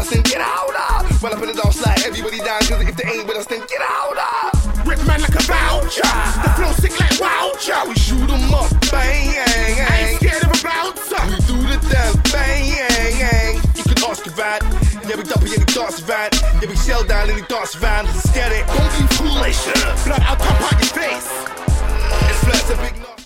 us, then get out. Run up in the dance like everybody down, cause if they ain't with us, then get out. Rip man like a voucher. The flow sick like voucher. We shoot 'em up, bang, I ain't scared of a bouncer. we do the dance, bang. You can ask a van, yeah we double, yeah we dance van, yeah we sell down any dance van, let's get it. Don't be foolish. Blood out top on your face. It's flirts a big